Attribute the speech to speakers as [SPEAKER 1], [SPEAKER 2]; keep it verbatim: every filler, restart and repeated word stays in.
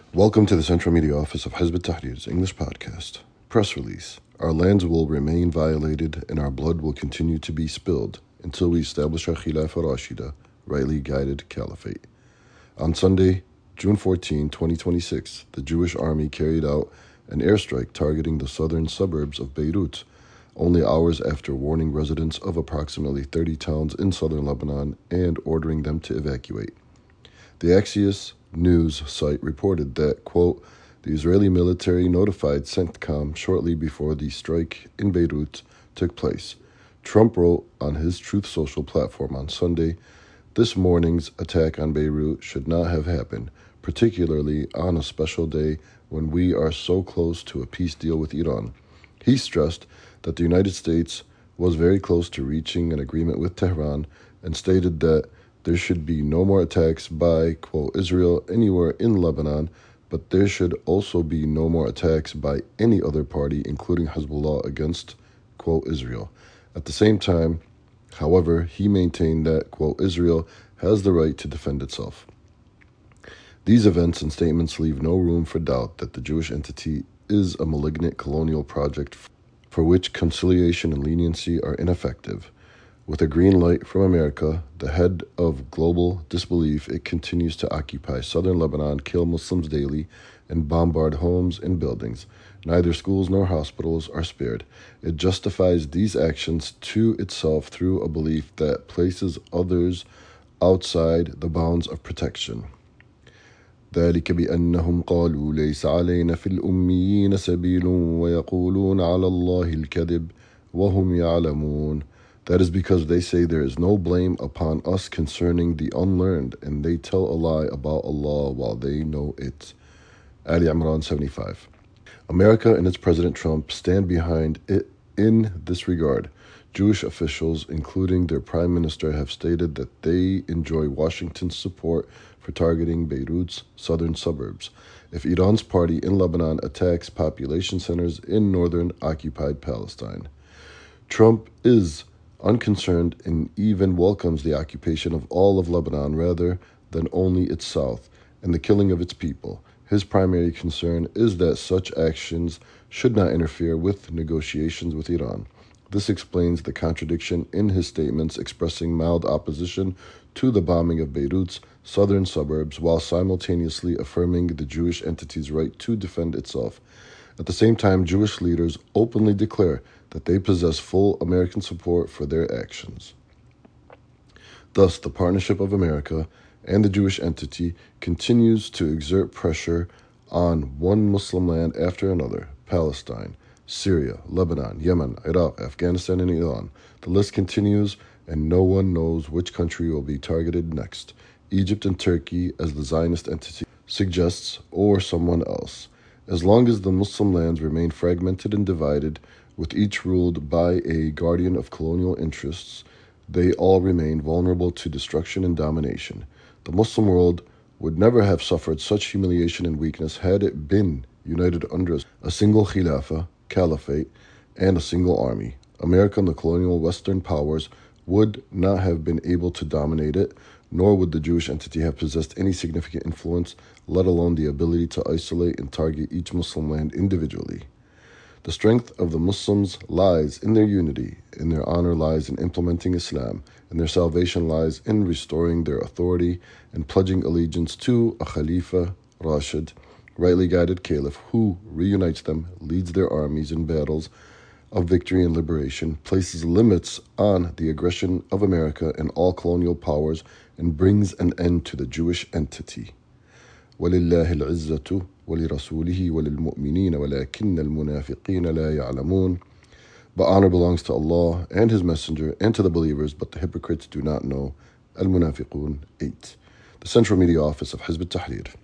[SPEAKER 1] Welcome to the Central Media Office of Hizb ut-Tahrir's English podcast. Press release. Our lands will remain violated and our blood will continue to be spilled until we establish our Khilafah Rashida, rightly guided caliphate. On Sunday, June fourteenth, twenty twenty-six, the Jewish army carried out an airstrike targeting the southern suburbs of Beirut, only hours after warning residents of approximately thirty towns in southern Lebanon and ordering them to evacuate. The Axios news site reported that, quote, the Israeli military notified CENTCOM shortly before the strike in Beirut took place. Trump wrote on his Truth Social platform on Sunday, this morning's attack on Beirut should not have happened, particularly on a special day when we are so close to a peace deal with Iran. He stressed that the United States was very close to reaching an agreement with Tehran and stated that there should be no more attacks by, quote, Israel anywhere in Lebanon, but there should also be no more attacks by any other party, including Hezbollah, against, quote, Israel. At the same time, however, he maintained that, quote, Israel has the right to defend itself. These events and statements leave no room for doubt that the Jewish entity is a malignant colonial project for which conciliation and leniency are ineffective. With a green light from America, the head of global disbelief, it continues to occupy southern Lebanon, kill Muslims daily, and bombard homes and buildings. Neither schools nor hospitals are spared. It justifies these actions to itself through a belief that places others outside the bounds of protection. ذلك بأنهم قالوا ليس علينا في الأميين سبيل ويقولون على الله الكذب وهم يعلمون. That is because they say there is no blame upon us concerning the unlearned, and they tell a lie about Allah while they know it. Ali Imran seventy-five. America and its President Trump stand behind it in this regard. Jewish officials, including their prime minister, have stated that they enjoy Washington's support for targeting Beirut's southern suburbs if Iran's party in Lebanon attacks population centers in northern occupied Palestine. Trump is unconcerned and even welcomes the occupation of all of Lebanon rather than only its south and the killing of its people. His primary concern is that such actions should not interfere with negotiations with Iran. This explains the contradiction in his statements expressing mild opposition to the bombing of Beirut's southern suburbs while simultaneously affirming the Jewish entity's right to defend itself. At the same time, Jewish leaders openly declare that they possess full American support for their actions. Thus, the partnership of America and the Jewish entity continues to exert pressure on one Muslim land after another: Palestine, Syria, Lebanon, Yemen, Iraq, Afghanistan, and Iran. The list continues, and no one knows which country will be targeted next: Egypt and Turkey, as the Zionist entity suggests, or someone else. As long as the Muslim lands remain fragmented and divided, with each ruled by a guardian of colonial interests, they all remain vulnerable to destruction and domination. The Muslim world would never have suffered such humiliation and weakness had it been united under a single Khilafah, caliphate, and a single army. America and the colonial Western powers would not have been able to dominate it, nor would the Jewish entity have possessed any significant influence, let alone the ability to isolate and target each Muslim land individually. The strength of the Muslims lies in their unity, and their honor lies in implementing Islam, and their salvation lies in restoring their authority and pledging allegiance to a Khalifa Rashid, rightly guided caliph, who reunites them, leads their armies in battles of victory and liberation, places limits on the aggression of America and all colonial powers, and brings an end to the Jewish entity. وَلِلَّهِ الْعِزَّةُ وَلِرَسُولِهِ وَلِلْمُؤْمِنِينَ وَلَكِنَّ الْمُنَافِقِينَ لَا يَعْلَمُونَ. But honor belongs to Allah and His Messenger and to the believers, but the hypocrites do not know. Al-Munafiqun eight. The Central Media Office of Hizb ut-Tahrir.